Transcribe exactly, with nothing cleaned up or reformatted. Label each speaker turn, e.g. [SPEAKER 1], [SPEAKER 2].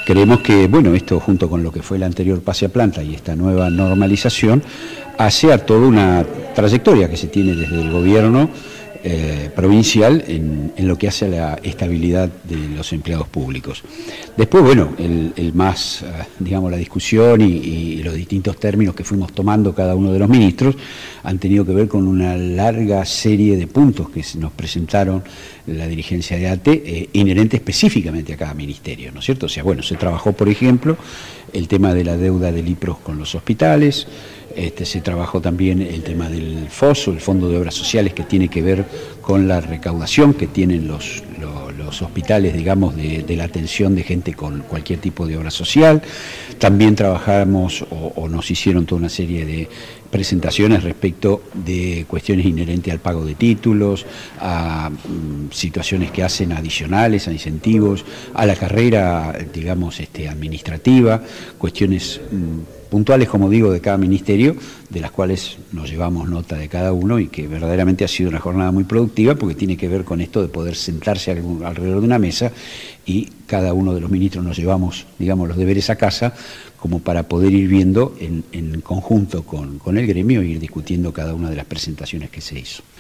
[SPEAKER 1] creemos que, bueno, esto junto con lo que fue el anterior pase a planta y esta nueva normalización, hace a toda una trayectoria que se tiene desde el gobierno eh, provincial en, en lo que hace a la estabilidad de los empleados públicos. Después, bueno, el, el más, digamos, la discusión y, y los distintos términos que fuimos tomando cada uno de los ministros han tenido que ver con una larga serie de puntos que nos presentaron la dirigencia de A T E, eh, inherente específicamente a cada ministerio, ¿no es cierto? O sea, bueno, se trabajó, por ejemplo, el tema de la deuda del I P R O S con los hospitales. Este, se trabajó también el tema del FOSO, el Fondo de Obras Sociales, que tiene que ver con la recaudación que tienen los, los, los hospitales, digamos, de, de la atención de gente con cualquier tipo de obra social. También trabajamos o, o nos hicieron toda una serie de presentaciones respecto de cuestiones inherentes al pago de títulos, a um, situaciones que hacen adicionales, a incentivos, a la carrera, digamos, este, administrativa, cuestiones um, puntuales, como digo, de cada ministerio, de las cuales nos llevamos nota de cada uno y que verdaderamente ha sido una jornada muy productiva porque tiene que ver con esto de poder sentarse alrededor de una mesa y cada uno de los ministros nos llevamos, digamos, los deberes a casa como para poder ir viendo en, en conjunto con, con el gremio e ir discutiendo cada una de las presentaciones que se hizo.